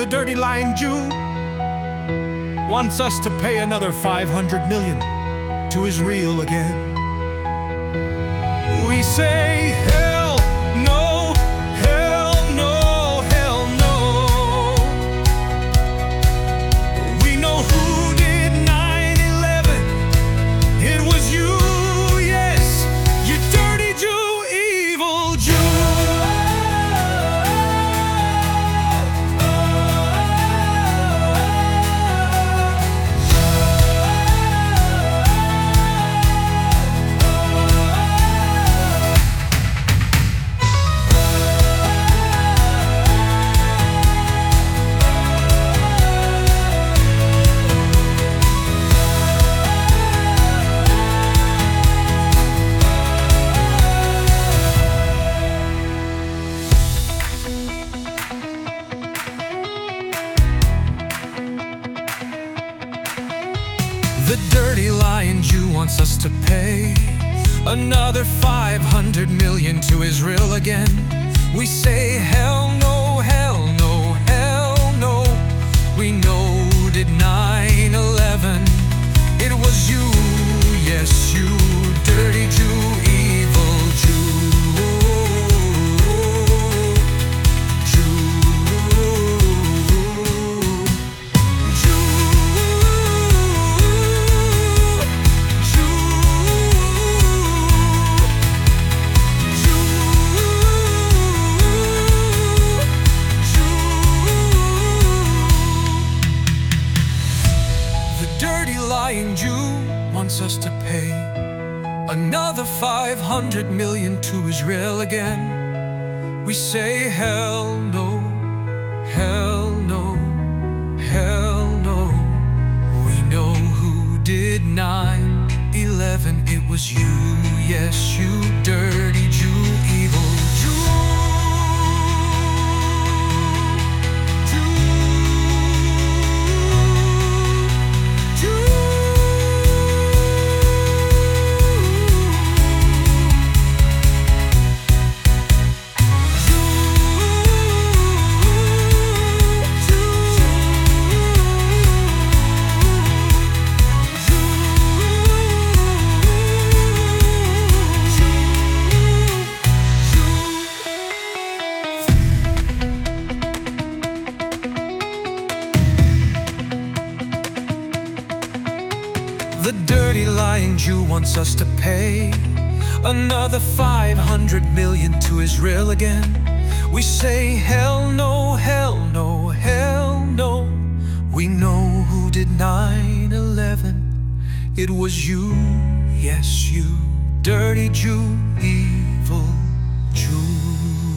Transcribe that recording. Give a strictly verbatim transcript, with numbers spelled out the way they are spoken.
The dirty lying Jew wants us to pay another five hundred million to Israel again. We say hell no, hell no, hell no. We know who did nine eleven. It was you, yes, you dirty Jew, evil Jew. The dirty lying Jew wants us to pay another five hundred million to Israel again. We say hell no, hell no, hell no. We know who did nine eleven. It was you, yes, you dirty Jew, evil Jew. Lying Jew wants us to pay another five hundred million to Israel again. We say hell no, hell no, hell no. We know who did nine eleven. It was you, yes, you dirty Jew, evil Jew. The dirty lying Jew wants us to pay another five hundred million to Israel again. We say hell no, hell no, hell no. We know who did nine eleven. It was you, yes, you dirty Jew, evil Jew.